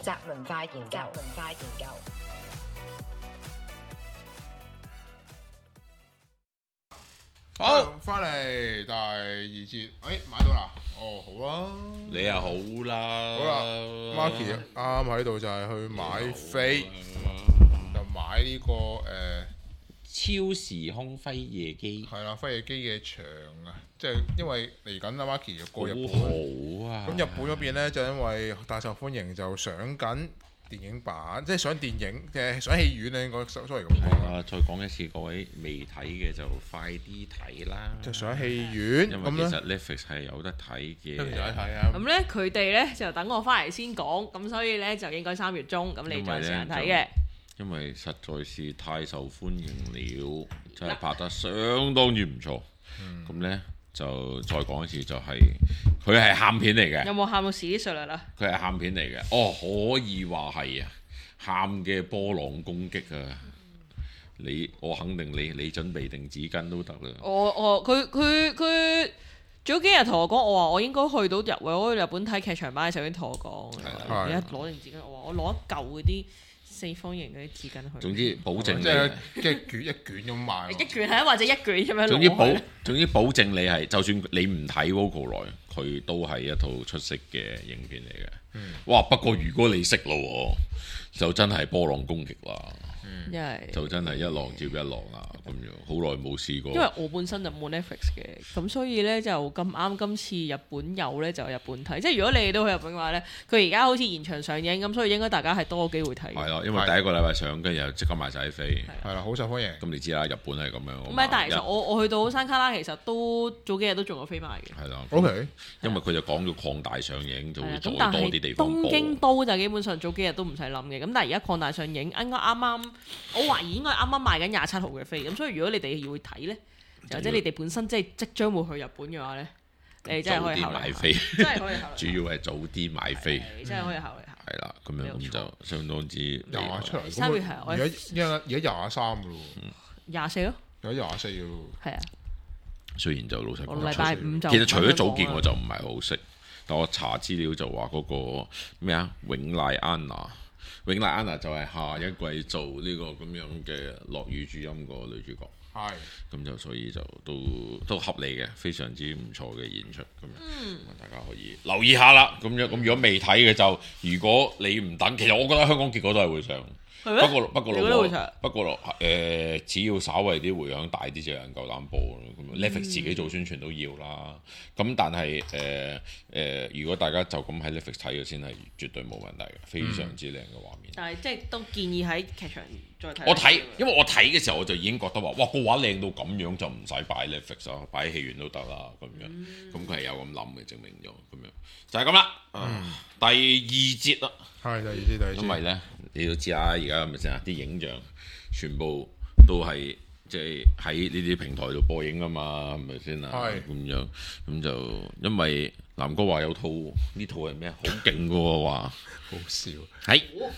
宅文化研究。 好，翻嚟第二節，買到啦，哦好啊， 你又好啦， 好啦，Marky 啱喺度就係去買飛，就買呢個超時空輝夜機， 係啦，輝夜姬嘅場啊，即係因為嚟緊阿 Marky 就過日本， 好啊， 咁日本嗰邊咧就因為大受歡迎，就上緊電影版，即係上電影嘅上戲院咧，應該 sorry 咁講。 係啊，再講一次，各位未睇嘅就快啲睇啦。 就上戲院因咁咧， 為其實 Netflix 係有得睇嘅。 都其實睇啊。 咁咧佢哋咧就等我翻嚟先講，咁所以咧就應該3月中，咁你再時間睇嘅。 因為實在是太受歡迎了，真係拍得相當之唔錯。咁咧就再講一次，就係佢係喊片嚟嘅。 有冇喊到屎啲碎啦啦？ 佢係喊片嚟嘅，哦，可以話係啊，喊嘅波浪攻擊啊！我肯定你準備定紙巾都得啦。 佢早幾日同我講，我話我應該去到日本睇劇場版嘅時候已經同我講，而家攞定紙巾，我話我攞一嚿嗰啲四方形嗰啲紙巾去。 總之保證即係你一卷咁賣。 一卷係啊，或者一卷咁樣攞去。 總之保證你係，就算你唔睇 Vocaloid，佢都係一套出色嘅影片嚟嘅。哇！不過如果你識咯喎，就真係波浪攻擊啦。 因為就真係一浪接一浪啦，咁樣好耐冇試過。 因為我本身就冇 Netflix 嘅，咁所以咧就咁啱今次日本有咧就日本睇。即係如果你哋都去日本嘅話咧，佢而家好似延長上映，咁所以應該大家係多機會睇。 係咯，因為第一個禮拜上，跟住又即刻賣晒啲飛。 係啦，好受歡迎。 咁你知啦，日本係咁樣。 唔係，但係其實我去到山卡拉，其實都早幾日都仲有飛賣嘅。 係啦 OK， 因為佢就講咗擴大上映，就會再咁但係多啲地方東京播。 都就基本上早幾日都唔使諗嘅，咁但係而家擴大上映，應該啱啱我懷疑應該啱啱賣緊27號嘅飛，咁所以如果你哋要去睇咧，或者你哋本身即將會去日本嘅話咧，你真係可以考慮買飛， 真係可以考慮。 主要係早啲買飛。 真係可以考慮下。 係啦，咁樣咁就相當之廿出嚟。 三月係我而家23噶咯 24咯， 喎，而家24噶咯係啊， 雖然就老實我講， 禮拜五就其實除咗早見我就唔係好識，但我查資料就話嗰個咩啊，永瀨安娜。永瀨安娜就係下一季做呢個咁樣嘅落語主音個女主角， 喎。係。 咁就所以就都合理嘅，非常之唔錯嘅演出咁樣，大家可以留意下啦。咁樣咁如果未睇嘅就，如果你唔等，其實我覺得香港結果都係會上。不過只要稍為啲迴響大啲就有人夠膽播咯。咁 Netflix 自己做宣傳都要啦。咁但係如果大家就咁喺 Netflix 睇嘅先係絕對冇問題嘅，非常之靚嘅畫面。 但係即係都建議喺劇場再睇。 我睇，因為我睇嘅時候我就已經覺得話，哇個畫靚到咁樣就唔使擺 Netflix 啦，擺喺戲院都得啦咁樣。咁佢係有咁諗嘅，證明咗咁樣就係咁啦。第二節啦。 係第二節。 因為咧，你都知啦，而家係咪先啊？啲影像全部都係即係喺呢啲平台度播映啊嘛，係咪先啊？ 係咁樣，咁就因為南哥話有套呢套係咩好勁嘅喎，話好笑。 係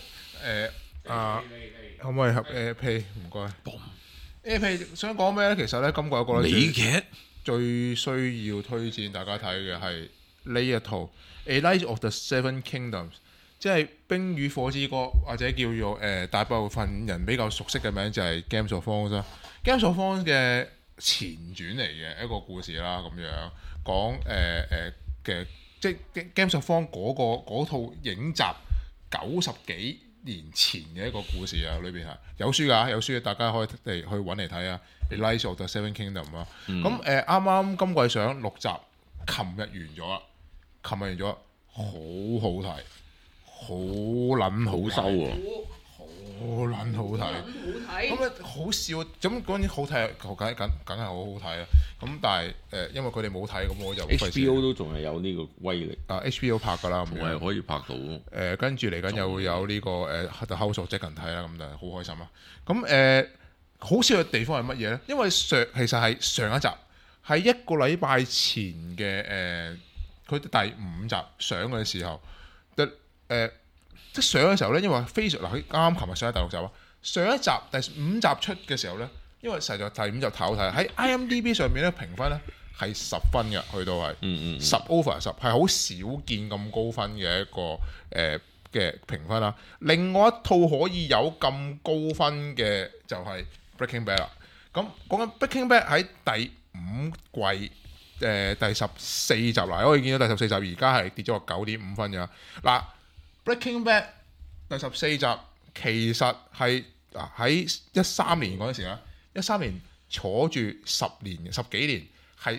可唔可以合 AirPlay？唔該。AirPlay 想講咩咧？其實咧，今季我覺得美劇最需要推薦大家睇嘅係呢一套《A Light of the Seven Kingdoms》。即係《冰與火之歌》，或者叫做大部分人比較熟悉嘅名就係《Games of Thrones》啦，《Games of Thrones》嘅前傳嚟嘅一個故事啦，咁樣講嘅，即係《Games of Thrones》嗰套影集90幾年前嘅一個故事啊，裏邊係有書㗎，有書大家可以去揾嚟睇啊，《Rise of the Seven Kingdoms》啦。咁啱啱今季上6集，琴日完咗啦，好好睇。好撚好收喎， 好撚好睇，咁咧好笑，咁嗰啲好睇，梗係好好睇啦。咁但係因為佢哋冇睇，咁我就 HBO 都仲係有呢個威力。 HBO 拍㗎啦，咁係可以拍到。 跟住嚟緊又會有呢個The House of Dragon睇啦，咁就好開心啦。咁好笑嘅地方係乜嘢咧？因為其實係上一集係1個禮拜前嘅佢第5集上嘅時候。即係上嘅時候咧，因為非常佢啱啱琴日上第6集啊，上一集第5集出嘅時候咧，因為實在第5集太好睇，喺 IMDB 上面咧評分咧係10分嘅，去到係10 over 10，係好少見咁高分嘅一個嘅評分啦。另外一套可以有咁高分嘅就係 Breaking Bad 啦。咁講緊 Breaking Bad 喺第5季第14集啦，可以見到第14集而家係跌咗個9.5分㗎。嗱 Breaking Bad 第14集其實係喺13年嗰陣時啦，13年坐住10幾年係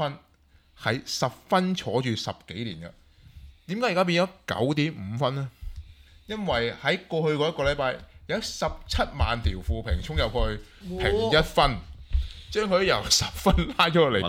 10分坐住10幾年嘅。點解而家變咗9.5分呢？因為喺過去嗰一個禮拜有17萬條負評衝入去評1分，將佢由10分拉咗落嚟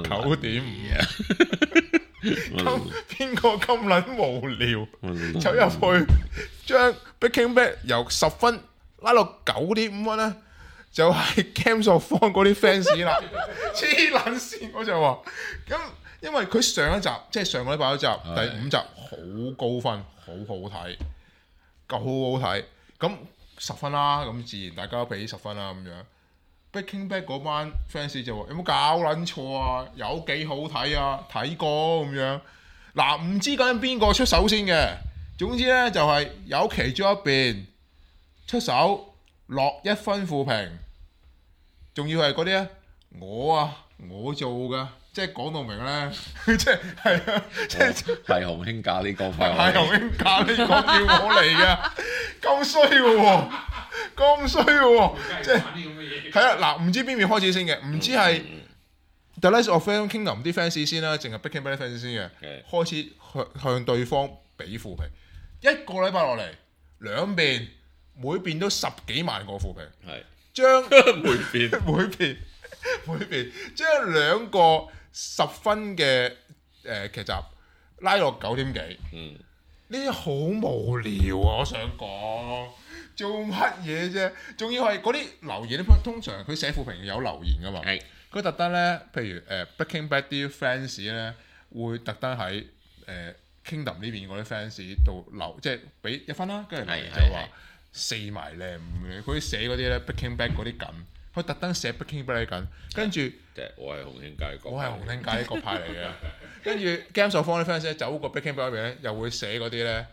9.5。咁邊個咁撚無聊走入去將 Breaking Bad 由10分拉到9.5分呢？就係 Games of Thrones 嗰啲 fans 啦，黐撚線！我就話咁，因為佢上一集即係上個禮拜嗰集第5集好高分，好好睇，夠好好睇，咁10分啦，咁自然大家俾10分啦咁樣。Breaking Bad 嗰班 fans 就話：有冇搞撚錯啊？有幾好睇啊？睇過咁樣。嗱，唔知究竟邊個出手先嘅。總之咧就係有其中一邊出手落1分負評，仲要係嗰啲咧，我做㗎，即係講到明咧，即係啊，即係紅興咖喱講法， 係紅興咖喱講叫我嚟嘅，咁衰嘅喎，咁衰嘅喎，即係係啊嗱，唔知邊邊開始先嘅，唔知係 The Rise of the Kingdom 啲 fans 先啦，淨係 Breaking Bad 啲 fans 先嘅，開始向對方俾負評，一個禮拜落嚟，兩邊每邊都10幾萬個負評， 係將每邊將兩個10分嘅劇集拉落9點幾，呢啲好無聊啊！我想講做乜嘢啫？仲要係嗰啲留言咧，通常佢寫負評有留言噶嘛，佢特登咧，譬如Breaking Bad 啲 fans 咧，會特登喺Kingdom 呢邊嗰啲 fans 度留，即係俾1分啦，跟住就話4埋靚嘅，佢寫嗰啲咧 Breaking Bad 嗰啲梗。佢特登寫 Breaking Bad 緊，跟住我係紅興咖喱， 我係紅興咖喱個派嚟嘅。跟住 Games of Thrones 啲 fans 咧走過 Breaking Bad 嗰邊咧，又會寫嗰啲咧，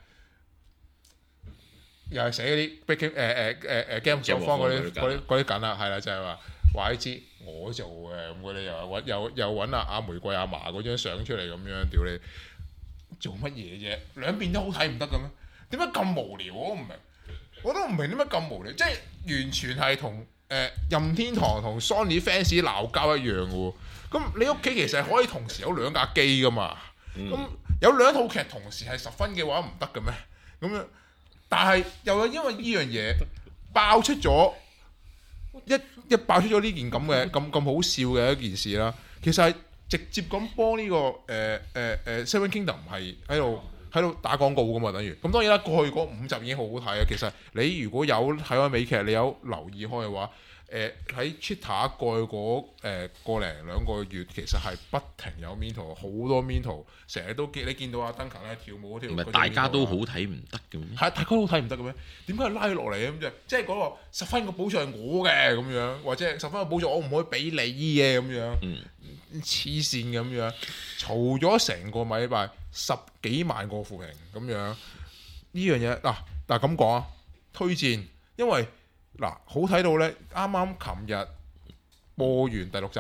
又係寫嗰啲 Breaking Games of Thrones 嗰啲緊啦，係啦，就係話你知我做嘅咁嗰啲又揾阿玫瑰阿嫲嗰張相出嚟咁樣，屌你做乜嘢啫？兩邊都好睇唔得嘅咩？點解咁無聊？我都唔明點解咁無聊，即係完全係同任天堂同 Sony fans 鬧交一樣嘅喎，咁你屋企其實係可以同時有2架機噶嘛，咁有2套劇同時係10分嘅話唔得嘅咩？咁樣，但係又有因為呢樣嘢爆出咗一爆出咗呢件咁嘅咁好笑嘅一件事啦，其實係直接咁幫呢個Seven Kingdom 係喺度打廣告噶嘛，等於咁當然啦。過去嗰5集已經好好睇啊。其實你如果有睇開美劇，你有留意開嘅話，喺 Twitter 過去嗰個零2個月，其實係不停有 meme 圖，好多 meme 圖，成日都你見到阿 Duncan 咧跳舞嗰條， 唔係大家都好睇唔得嘅咩？ 係大家都好睇唔得嘅咩？點解拉佢落嚟咁啫？即係嗰個10分嘅保障係我嘅咁樣，或者10分嘅保障我唔可以俾你嘅咁樣，黐線咁樣，嘈咗成個禮拜10幾萬個負評咁樣，呢樣嘢嗱咁講啊，推薦，因為好睇到咧，啱啱琴日播完第6集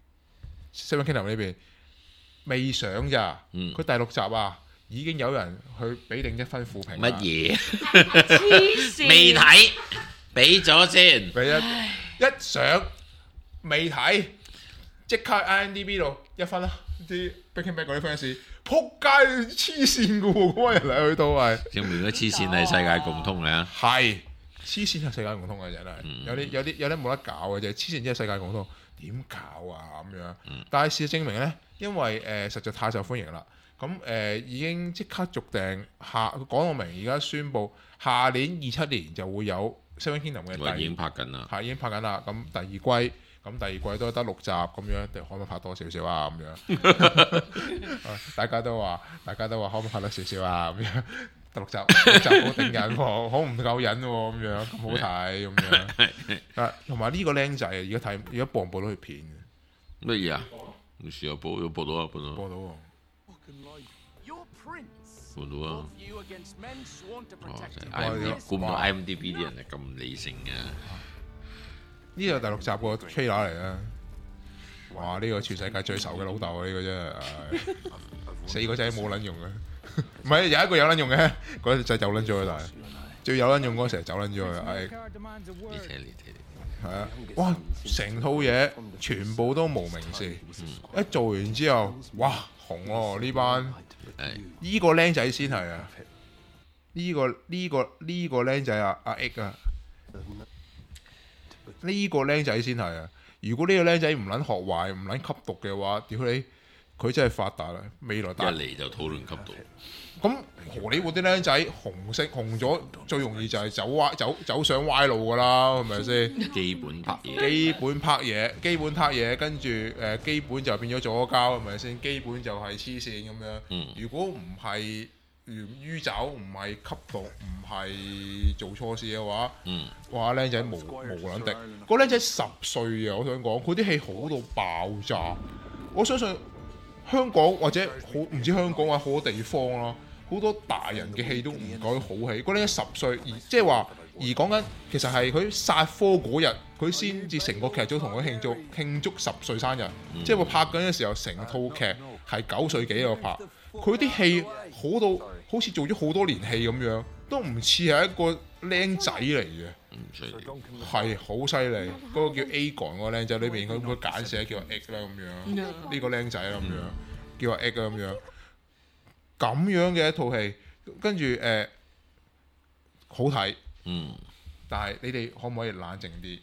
《Seven Kingdom》呢邊未上咋，佢第6集啊已經有人去俾定1分負評。 乜嘢？ 黐線！ 未睇，俾咗先。 俾一上未睇，即刻 IMDB 度1分啦！啲 Breaking Bad 嗰啲 fans，撲街黐線嘅喎，嗰班人嚟去到係。 證明咗黐線係世界共通嘅。 係黐線係世界共通嘅，真係有啲冇得搞嘅啫，黐線真係世界共通，點搞啊咁樣？但係事實證明咧，因為實在太受歡迎啦，咁已經即刻續訂講到明，而家宣布下年27年就會有 Seven Kingdom 嘅已經拍緊啦， 已經拍緊啦。咁第二季。咁第2季都得6集咁樣，可唔可以拍多少少啊？咁樣，大家都話可唔可以拍多少少啊？咁樣得6集好頂癮喎，好唔夠癮喎，咁樣咁好睇咁樣。同埋呢個僆仔而家播唔播到佢片嘅？ 乜嘢啊？你試下播到啊，播到。 播到喎。 換到啊！ You against men sworn to 哦， protect 就 you. 係 IMD，估唔到 IMDB 啲人係咁理性嘅。 呢個第6集個 trailer 嚟啦。哇！呢個全世界最仇嘅老豆啊！呢個真係4個仔冇撚用嘅，唔係有一個有撚用嘅，嗰隻仔走撚咗啊！但係最有撚用嗰個成日走撚咗啊！ 呢車呢車係啊！哇！成套嘢全部都無名氏，一做完之後，哇紅喎呢班， 係呢個僆仔先係啊！呢個僆仔啊阿 X 啊，呢個僆仔先係啊！如果呢個僆仔唔撚學壞，唔撚吸毒嘅話，屌你，佢真係發達啦！未來一大嚟就討論吸毒， 咁荷里活啲僆仔紅咗，最容易就係走上歪路噶啦，係咪先？ 基本拍嘢， 基本拍嘢，跟住基本就變咗左膠，係咪先？基本就係黐線咁樣。如果唔係酗酒，唔係吸毒，唔係做錯事嘅話，哇！僆仔無撚敵。個僆仔10歲啊，我想講，佢啲戲好到爆炸。我相信香港或者唔知香港或者好多地方啦，好多大人嘅戲都唔改好戲。嗰僆仔10歲，即係話而講緊，其實係佢殺科嗰日，佢先至成個劇組同佢慶祝10歲生日。即係話拍緊嘅時候，成套劇係9歲幾喺度拍。佢啲戲好到好似做咗好多年戲咁樣，都唔似係一個僆仔嚟嘅。 所以係好犀利，嗰、個叫 Aegon 嗰個僆仔裏邊，佢簡寫叫 X 啦咁樣，呢個僆仔啦咁樣，叫阿 X 啦咁樣，咁樣嘅一套戲，跟住好睇，但係你哋可唔可以冷靜啲？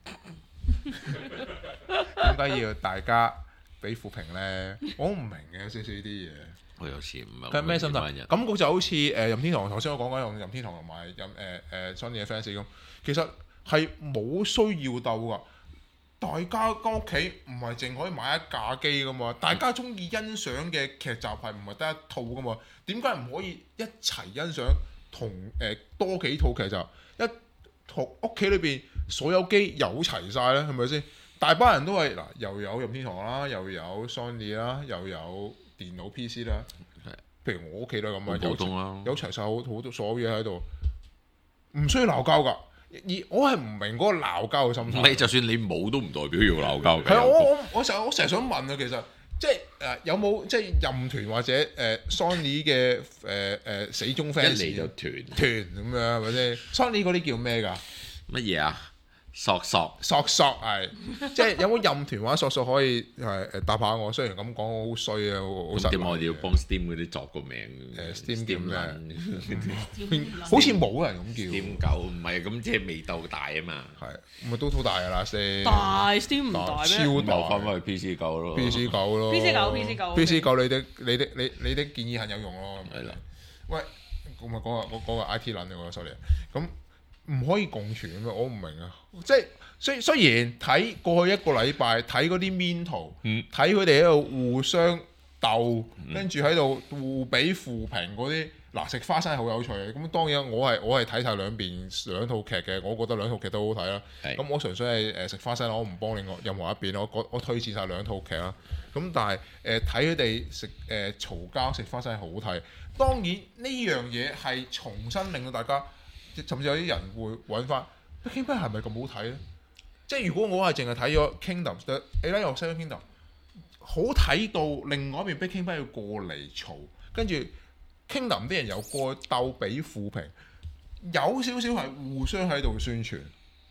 點解要大家俾負評咧？我唔明嘅少少啲嘢。 我有時唔係佢係咩心態？ 人感覺就好似任天堂頭先我講緊用任天堂同埋Sony 嘅 fans 咁，其實係冇需要鬥㗎。大家間屋企唔係淨可以買一架機㗎嘛，大家中意欣賞嘅劇集係唔係得一套㗎嘛？點解唔可以一齊欣賞同多幾套劇集？一套屋企裏邊所有機有齊晒咧，係咪先？大班人都係嗱，又有任天堂啦，又有 Sony 啦，又有電腦 PC 啦，譬如我屋企都係咁啊， 普通啦， 有齊晒好多所有嘢喺度，唔需要鬧交㗎。而我係唔明嗰個鬧交嘅心態。 唔係，就算你冇都唔代表要鬧交嘅。 係啊，我成日想問啊，其實即係有冇即係任團或者Sony 嘅死忠 fans 一嚟就團咁樣係咪先？Sony 嗰啲叫咩㗎？ 乜嘢啊？索係，即係有冇任團或者索可以答下我？雖然咁講我好衰啊，好失禮。 點解我哋要幫 Steam 嗰啲作個名 ？Steam 叫咩？ 撚好似冇人咁叫。 Steam 狗唔係咁，即係未鬥大啊嘛。 係，咪都好大㗎啦，Steam。 大 Steam 唔大咩？ 超大。 翻返去 PC 狗咯。 PC 狗咯。PC 狗，你的建議很有用咯。 係啦。 喂，我咪講個 IT 撚嘅，sorry。咁。唔可以共存咁樣，我唔明啊！即係雖然睇過去一個禮拜睇嗰啲面圖，睇佢哋喺度互相鬥，跟住喺度互比負評嗰啲，嗱食花生係好有趣嘅。咁當然我係睇晒兩套劇嘅，我覺得兩套劇都好睇啦。咁我純粹係食花生，我唔幫任何一邊，我推薦晒兩套劇啦。咁但係睇佢哋食嘈交食花生係好睇。當然呢樣嘢係重新令到大家。甚至有啲人會揾翻《Breaking Bad》係咪咁好睇咧？即係如果我係淨係睇咗《Kingdom》，你睇《Seven Kingdom》好睇到另外一邊，《Breaking Bad》要過嚟嘈，跟住《Kingdom》啲人又過鬥比負評，有少少係互相喺度宣傳，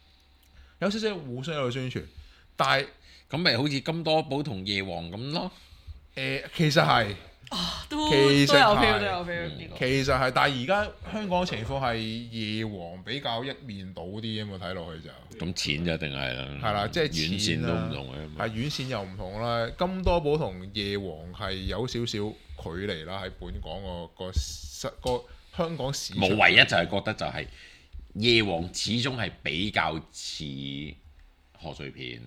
但係咁咪好似金多寶同夜王咁咯。 其實係。 都有 feel 其實係，但係而家香港情況係夜王比較一面倒啲啊嘛，睇落去就咁錢就一定係啦， 係啦，即係遠線都唔同嘅， 係遠線又唔同啦。金多寶同夜王係有少少距離啦，喺本港個香港市場。 冇，唯一就係覺得就係夜王始終係比較似賀歲片，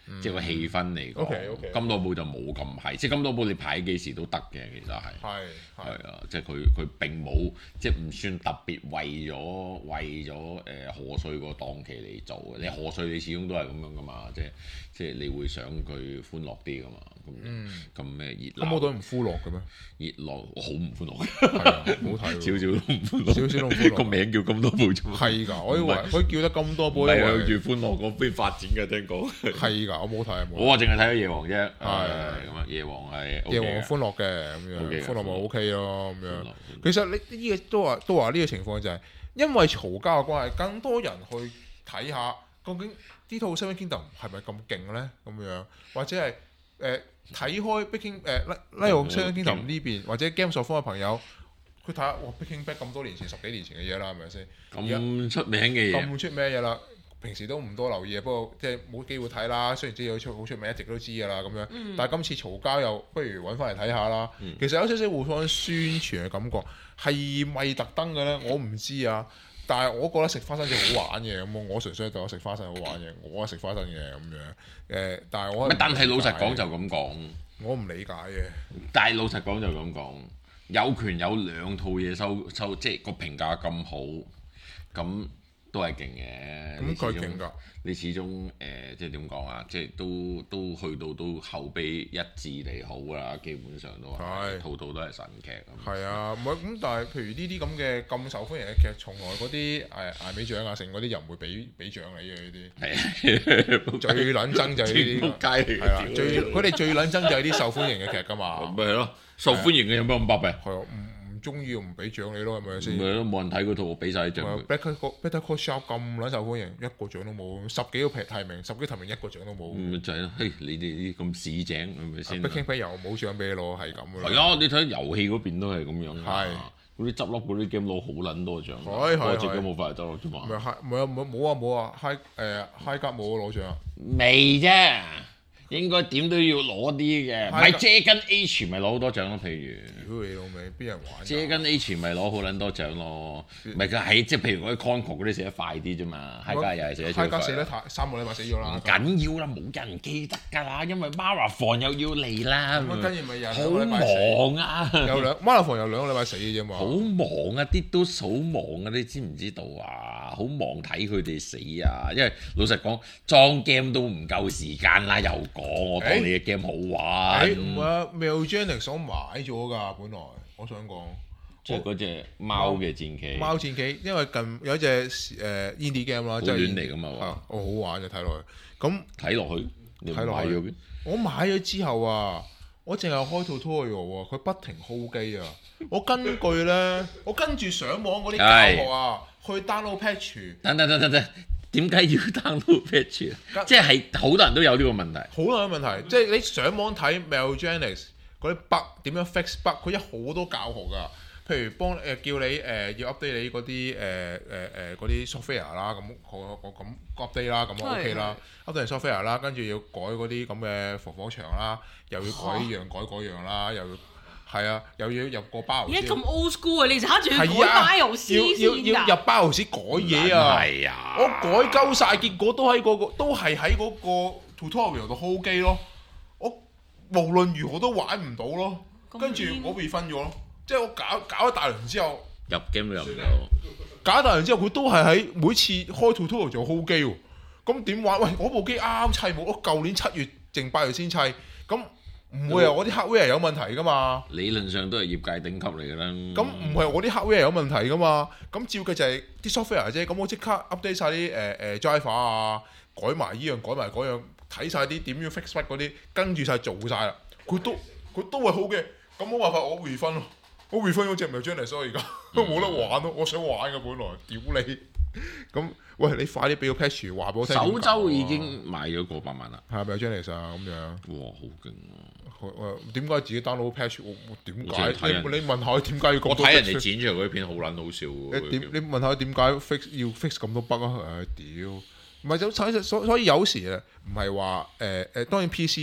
即係個氣氛嚟講。 OK， 金多寶就冇咁係，即係金多寶你排幾時都得嘅，其實係。係啊，即係佢並冇即係唔算特別為咗賀歲個檔期嚟做嘅。你賀歲你始終都係咁樣噶嘛，即係你會想佢歡樂啲噶嘛。咁咩熱鬧？ 咁我都唔歡樂嘅咩？ 熱鬧好唔歡樂， 係啊，好睇少少都唔歡樂， 少少都唔歡樂。 個名叫金多寶啫嘛。 係㗎，我以為佢叫得咁多寶， 唔係向住歡樂嗰邊發展嘅，聽講。 係㗎，我冇睇。 我淨係睇咗夜王啫。 係咁啊，夜王係夜王歡樂嘅咁樣，歡樂咪 OK 咯咁樣。其實你呢個都話呢個情況就係因為嘈交嘅關係，更多人去睇下究竟呢套《Seven Kingdom》係咪咁勁咧？咁樣或者係睇開《Breaking》《Seven Kingdom》呢邊或者 Games of Thrones 嘅朋友，佢睇下哇《Breaking Bad》咁多年前10幾年前嘅嘢啦，係咪先？ 咁出名嘅嘢， 咁出名嘅嘢啦。平時都唔多留意，不過即係冇機會睇啦。雖然知道好出名，一直都知㗎啦咁樣。但係今次嘈交又不如揾翻嚟睇下啦。其實有少少互相宣傳嘅感覺，係咪特登嘅咧？我唔知啊。但係我覺得食花生醬好玩嘅咁，我純粹對我食花生好玩嘅，我係食花生嘅咁樣。但係但係老實講就咁講， 我唔理解嘅。 但係老實講就咁講，有權有兩套嘢收，即係個評價咁好，咁。都係勁嘅， 咁佢勁㗎。 你始終即係點講啊？即係都去到都後備一致地好啦，基本上都係套套都係神劇咁。 係啊，唔係咁，但係譬如呢啲咁嘅咁受歡迎嘅劇，從來嗰啲艾美獎啊、成嗰啲又唔會俾獎你嘅呢啲。係最撚憎就係呢啲。撲街嚟嘅。係啊，佢哋最撚憎就係啲受歡迎嘅劇㗎嘛。 咪係咯，受歡迎嘅有咩咁巴閉？ 係啊，唔中意唔俾獎你咯，係咪先？ 咪咯，冇人睇嗰套，我俾晒啲獎。 Better Call Saul 咁撚受歡迎，一個獎都冇，10幾個提名一個獎都冇。 咪就係咯，你哋啲咁市井係咪先 ？Breaking Bad 又冇獎俾你攞，係咁㗎啦。 係啊，你睇遊戲嗰邊都係咁樣。 係。 嗰啲執笠嗰啲 game 攞好撚多獎。我自己冇快執笠啫嘛。 冇啊，High 甲冇攞獎。 未啫。應該點都要攞啲嘅，唔係Dragon Age咪攞好多獎咯。譬如， 你老味邊人玩 Dragon Age咪攞好撚多獎咯。唔係佢係即係譬如嗰啲 Conquer 嗰啲寫得快啲啫嘛。High 甲又係寫得快。 High 甲死得太3個禮拜死咗啦。 唔緊要啦，冇人記得㗎啦，因為 Marathon 又要嚟啦。 跟住咪又好忙啊！ Marathon 又2個禮拜死嘅啫嘛。 好忙啊！啲都好忙啊！你知唔知道啊？好忙睇佢哋死啊！因為老實講，裝 game 都唔夠時間啦，又我當你嘅 game 好玩。 唔係 Melgenics 我買咗㗎，本來我想講， 即係嗰隻貓嘅戰棋。 貓戰棋，因為近有一隻indie game 啦，即係亂嚟㗎嘛。 好玩嘅睇落去。咁睇落去，你買咗嘅？ 我買咗之後啊，我淨係開 tutorial 喎，佢不停 hold 機啊。我跟住上網嗰啲教學啊，去 download patch。 等。點解要 download patch 啊？即係好多人都有呢個問題。 好多問題，即係你上網睇 Melgenics 嗰啲 bug 點樣 fix bug，佢有好多教學㗎。譬如幫叫你要 update 你嗰啲嗰啲 software 啦，咁 update 啦，咁 OK 啦，update software 啦，跟住要改嗰啲咁嘅防火牆啦，又要改依樣改嗰樣啦，又要。係啊，又要入個BIOS。 而家咁 old school 啊，你揸住改 BIOS 先㗎。 要入 BIOS 改嘢啊！ 係啊， 我改鳩晒，結果都係喺嗰個 tutorial 度 hold 機咯。我無論如何都玩唔到咯。跟住我被分咗咯，即係我搞一大輪之後， 入 game 都入唔到。 搞一大輪之後，佢都係喺每次開 tutorial 就 hold 機喎。咁點玩？喂，我部機啱砌冇，我舊年7月淨8月先砌，咁。唔會係我啲 hardware 有問題㗎嘛？ 理論上都係業界頂級嚟㗎啦。 咁唔係我啲 hardware 有問題㗎嘛？咁照計就係啲 software 啫。咁我即刻 update 晒啲driver 啊，改埋依樣改埋嗰樣，睇晒啲點樣 fix bug 嗰啲，跟住晒做晒啦。佢都係好嘅。咁冇辦法，我 refund 咯。我 refund 咗隻咪將嚟，所以而家都冇得玩咯。我想玩嘅本來，屌你！咁喂，你快啲俾個 patch 話俾我聽。 首周已經賣咗過100萬啦。 係咪將嚟啊？咁樣。 哇，好勁啊！ 點解自己 download patch？我點解？你問下點解要咁多？ 我睇人哋剪出嚟嗰啲片好撚好笑喎。 你問下點解要 fix 咁多 bug 啊？屌！唔係所以有時啊，唔係話當然 PC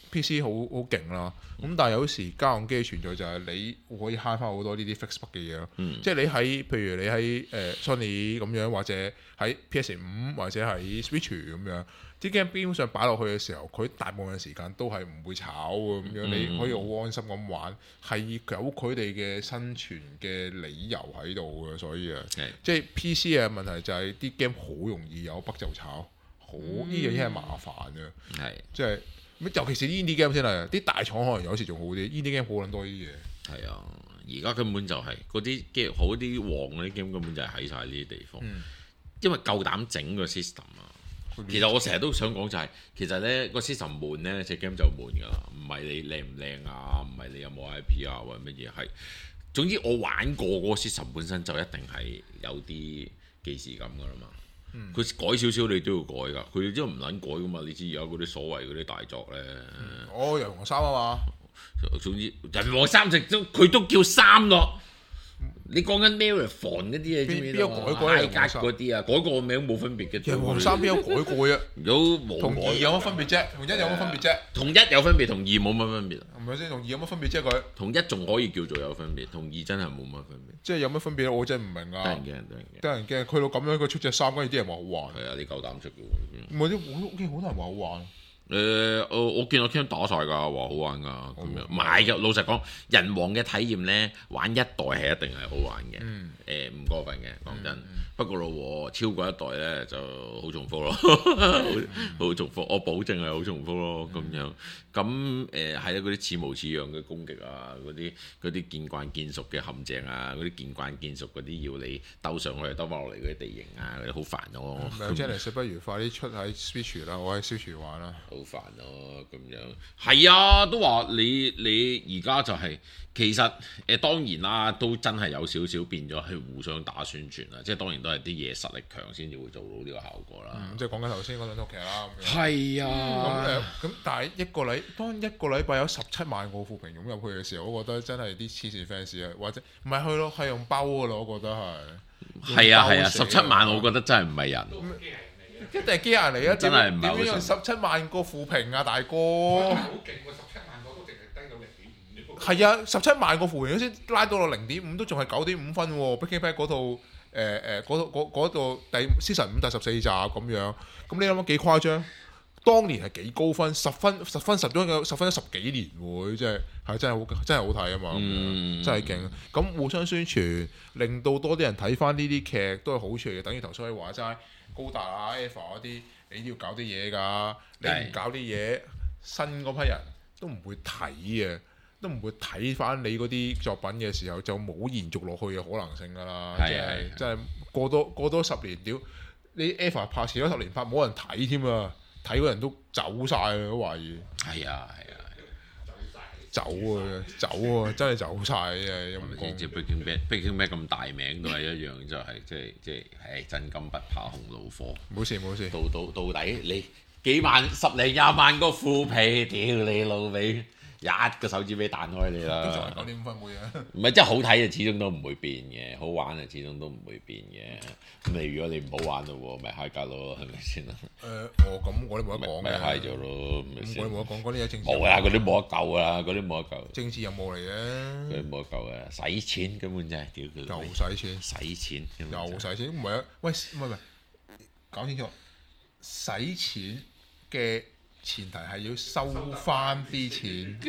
PC 好勁啦。咁但係有時家用機存在就係你可以慳翻好多呢啲 fix bug 嘅嘢咯。即係你喺譬如你喺Sony 咁樣，或者喺 PS5 或者喺 Switch 咁樣，啲 game 基本上擺落去嘅時候，佢大部分時間都係唔會炒嘅咁樣，你可以好安心咁玩，係有佢哋嘅生存嘅理由喺度嘅。所以啊，即係 PC 嘅問題就係啲 game 好容易有 bug 就炒，好呢樣嘢係麻煩嘅。即係尤其是 indie game 先係，啲大廠可能有時仲好啲，indie game 好撚多呢啲嘢。 係啊，而家根本就係嗰啲 game 好啲旺嗰啲 game 根本就係喺晒呢啲地方，因為夠膽整個 system 啊。其實我成日都想講就係，其實呢個 system 悶呢，隻 game 就悶㗎啦，唔係你靚唔靚啊，唔係你有冇 IP 啊，或者乜嘢係。總之我玩過嗰個 system 本身就一定係有啲既視感㗎啦嘛。佢改少少你都要改㗎，佢都唔撚改㗎嘛。你知而家嗰啲所謂嗰啲大作呢， 人王3啊嘛。 總之人王3佢都叫3咯。你講緊 Marathon 嗰啲嘢，邊有改過人王3嗰啲啊？改個名冇分別嘅。 人王3邊有改過啫？同2有乜分別啫？同1有乜分別啫？ 同1有分別，同2冇乜分別。 係咪先？同2有乜分別啫？佢同1仲可以叫做有分別，同2真係冇乜分別。 即係有乜分別？我真係唔明啊！得人驚，去到咁樣佢出隻3，跟住啲人話好玩。 係啊，你夠膽出嘅喎。 唔係啲我見好多人話好玩。 我見我 cam 打晒㗎，話好玩㗎咁樣。買嘅老實講，人王嘅體驗呢，玩1代係一定係好玩嘅。唔過分嘅，講真。不過咯，超過1代呢就好重複咯，好重複。我保證係好重複咯，咁樣。咁係啊，嗰啲似模似樣嘅攻擊啊，嗰啲見慣見熟嘅陷阱啊，嗰啲見慣見熟嗰啲要你兜上去兜翻落嚟嗰啲地形啊，嗰啲好煩咯。 Genesis 不如快啲出喺 Switch 啦，我喺 Switch 玩啦。 好煩咯，咁樣係啊，都話你而家就係、其實當然啦，都真係有少少變咗係互相打宣傳啦，即係當然都係啲嘢實力強先至會做到呢個效果啦。 即係講緊頭先嗰兩套劇啦。 係啊， 咁但係當一個禮拜有17萬個負評湧入去嘅時候，我覺得真係啲黐線 fans 啊，或者唔係去咯，係用包㗎啦，我覺得係。係啊，17萬我覺得真係唔係人。 一定係機械嚟啊！ 真係唔係點樣17萬個負評啊，大哥！ 好勁喎，17萬個都淨係低到0.5。 係啊，17萬個負評先拉到落0.5，都仲係9.5分喎。Breaking Bad 嗰套嗰度第 Season 5第14集咁樣，咁你諗下幾誇張？當年係幾高分，10分咗10幾年喎，真係好睇啊嘛！真係勁。咁互相宣傳，令到多啲人睇翻呢啲劇都係好處嘅，等於頭先話齋。高達啊 Eva 嗰啲，你都要搞啲嘢㗎。你唔搞啲嘢，新嗰批人都唔會睇嘅，都唔會睇翻你嗰啲作品嘅時候，就冇延續落去嘅可能性㗎啦。即係過多10年，屌你 Eva 拍遲咗10年拍，冇人睇添啊！睇嗰人都走晒啦，都懷疑。係啊，走啊，真係走晒嘅。有冇知 Breaking Bad 咁大名都係一樣，就係即係真金不怕紅爐火。冇事。到底你幾萬10零20萬個腐皮，屌你老味，一個手指尾彈開你啦！9.5分會啊！唔係真係好睇就始終都唔會變嘅，好玩就始終都唔會變嘅。咁你如果你唔好玩咯喎，咪嗨格咯，係咪先啊？ 咁我哋冇得講嘅。咪嗨咗咯， 我哋冇得講嗰啲嘢政治。 冇啊！嗰啲冇得救啊！嗰啲冇得救。 政治任務嚟嘅。 嗰啲冇得救嘅，使錢根本真係屌佢。 又使錢。又使錢，唔係啊！喂，唔係，講清楚，使錢嘅前提係要收翻啲錢。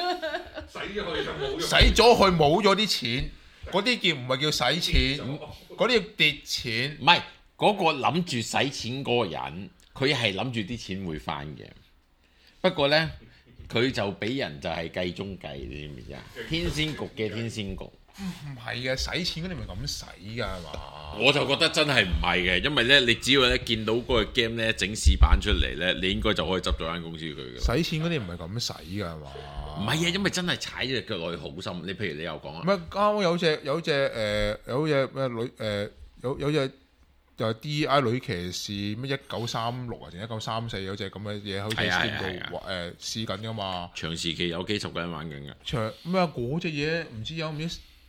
使咗佢冇咗啲錢，嗰啲唔係叫使錢，嗰啲叫跌錢。 唔係嗰個諗住使錢嗰個人，佢係諗住啲錢會翻嘅。不過呢，佢就俾人就係計中計，你知唔知啊？天仙局嘅天仙局。 唔係嘅，使錢嗰啲咪咁使㗎係嘛？ 我就覺得真係唔係嘅，因為咧你只要咧見到嗰個 game 咧整試版出嚟咧，你應該就可以執咗間公司佢嘅。使錢嗰啲唔係咁使㗎係嘛？ 唔係啊，因為真係踩咗隻腳落去好深。你譬如你又講啊， 唔係啱有隻咩女有隻就係 D.I 女騎士咩1936啊定1934有隻咁嘅嘢，好似喺 Steam 度試緊㗎嘛。 長時期有幾十個人玩緊㗎。 咩啊嗰隻嘢唔知有唔知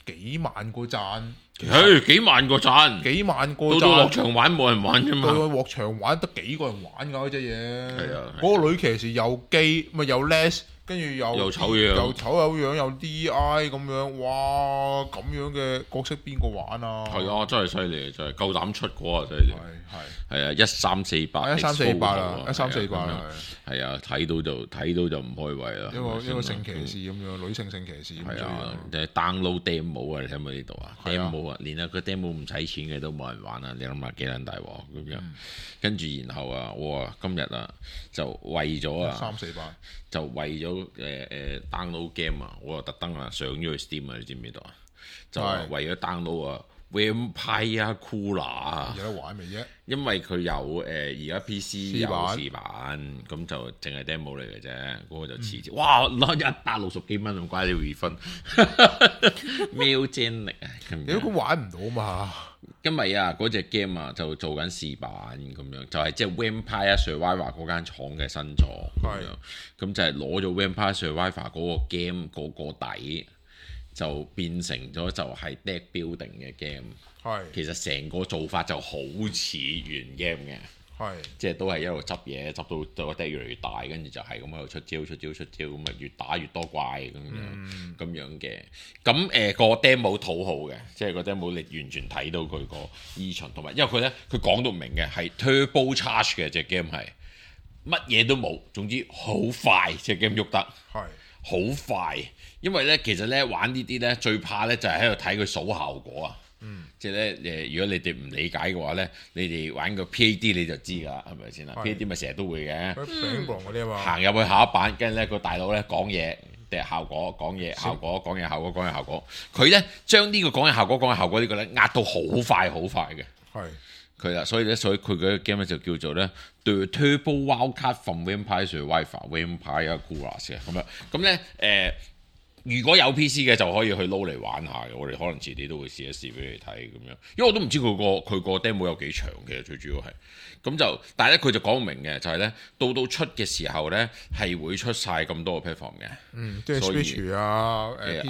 幾萬個讚， 幾萬個讚， 幾萬個到到落讚， 場玩冇人玩啫嘛。 到鑊場玩得幾個人玩㗎嗰隻嘢。 係啊嗰個女騎士又基，咪又 less，跟住又醜樣又醜有樣，又 DI 咁樣，哇！咁樣嘅角色邊個玩啊？ 係啊，真係犀利，真係夠膽出嗰下犀利。係啊，1348， 1348啦，1348啦， 係啊，睇到就唔開胃啦。 一個聖騎士咁樣，女性聖騎士咁係啊， 樣。 就係 download demo 啊！你睇唔睇呢度啊係啊 ？demo 啊，連個 demo 唔使錢嘅都冇人玩啊！你諗下幾撚大鑊咁樣？跟住然後啊，哇！今日啊就為咗啊， 348 就為咗download game 啊，我又特登啊上咗去 Steam 啊，你知唔知道啊？就係為咗 download 啊 Vampire Cooler 啊， 有得玩未啫？ 因為佢有而家 PC 有版試版，咁就淨係 demo 嚟嘅啫，嗰個就遲啲。哇！攞160幾蚊咁怪你回分，喵精力啊！ 屌佢玩唔到嘛？ 因為啊嗰隻 game 啊就做緊試版咁樣，就係即係 Vampire Survivor 嗰間廠嘅新作咁樣，咁就係攞咗 Vampire Survivor 嗰個 game 嗰個底，就變成咗就係 deck building 嘅 game。 係其實成個做法就好似原 game 嘅。 係即係都係一路執嘢，執到個 deck 越嚟越大，跟住就係咁喺度出招咁啊，越打越多怪咁樣嘅。咁個 demo 討好嘅，即係個 demo 你完全睇到佢個依循，同埋因為佢講到明嘅係 turbo charge 嘅隻 game 係乜嘢都冇，總之好快隻 game 喐得係好快。因為咧其實咧玩呢啲咧最怕咧就係喺度睇佢數效果啊。即係咧如果你哋唔理解嘅話咧，你哋玩個 PAD 你就知㗎啦，係咪先啦？PAD 咪成日都會嘅， 餅房嗰啲啊嘛。 行入去下一版，跟住咧個大佬咧講嘢，定係效果講嘢效果講嘢效果講嘢效果，佢咧將呢個講嘢效果講嘢效果呢個咧壓到好快好快嘅。 係佢啦，所以佢嗰個 game 咧就叫做咧 The Turbo Wildcard from Vampire Survivor Vampire Cooler 嘅咁樣。咁咧如果有 PC 嘅就可以去撈嚟玩下嘅，我哋可能遲啲都會試一試俾你睇咁樣，因為我都唔知佢個 demo 有幾長嘅，最主要係咁就，但係咧佢就講明嘅就係咧到出嘅時候咧係會出晒咁多個 platform 嘅， 即係 Switch 啊、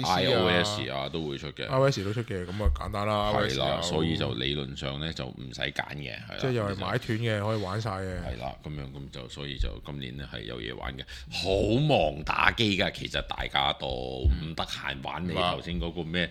iOS 啊都會出嘅 iOS 都出嘅，咁啊簡單啦。 係啦，所以就理論上咧就唔使揀嘅， 即係又係買斷嘅，可以玩晒嘅。 係啦，咁樣咁就所以就今年咧係有嘢玩嘅，好忙打機㗎，其實大家都唔得閒玩你頭先嗰個咩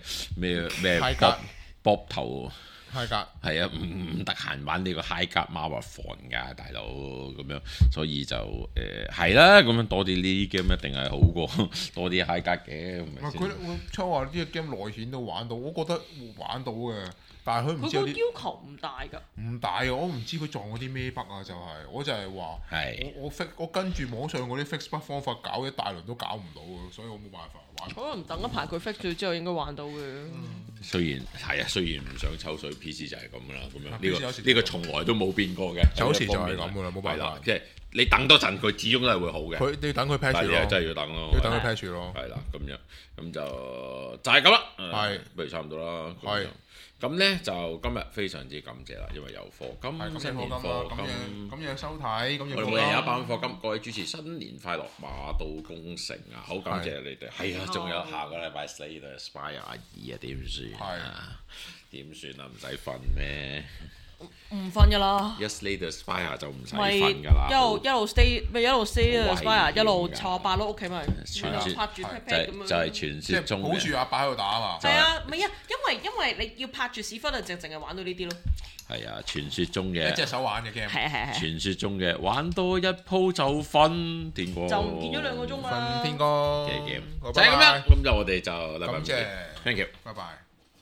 Bob 頭。 High 格係啊，唔得閒玩呢個 High 格 Marathon 㗎，大佬咁樣，所以就係啦，咁樣多啲呢啲 game 一定係好過多啲 High 格嘅。 唔係佢初話呢個 game 內顯都玩到，我覺得玩到嘅，但係佢唔知有啲要求唔大㗎。 唔大啊！我唔知佢撞嗰啲咩 bug 啊，就係我就係話，我跟住網上嗰啲 fix bug 方法搞一大輪都搞唔到嘅，所以我冇辦法玩。 可能等一排佢 fix 咗之後應該玩到嘅。 雖然唔想抽水 PC 就係咁噶啦，咁樣呢個從來都冇變過嘅， 有時就係咁噶啦，冇辦法。 即係你等多陣，佢始終都係會好嘅。 你要等佢 patch 咯， 真係要等咯， 要等佢 patch 咯。 係啦，咁樣咁就係咁啦。 係， 不如差唔多啦。 係。 咁咧就今日非常之感謝啦，因為有課金，新年課金， 咁又收睇，咁又我哋每日有一百蚊課金，各位主持新年快樂，馬到功成啊！好感謝你哋，係啊，仲有下個禮拜4嘅 Spy 阿二啊，點算啊？點算啊？唔使瞓咩？ 唔瞓噶啦， 一 slay the Spire 就唔使瞓噶啦， 一路 stay 咪一路 stay the Spire，一路坐阿伯碌屋企咪拍住 pat pat 咁樣， 就係傳説中抱住阿伯喺度打啊嘛。 係啊，唔係啊，因為你要拍住屎忽就淨係玩到呢啲咯。 係啊，傳説中嘅一隻手玩嘅 game， 係傳説中嘅玩多一鋪就瞓天光， 就唔見咗2個鐘啦。 瞓天光嘅 game 就係咁樣， 咁就我哋就禮拜5見，thank you， 拜拜。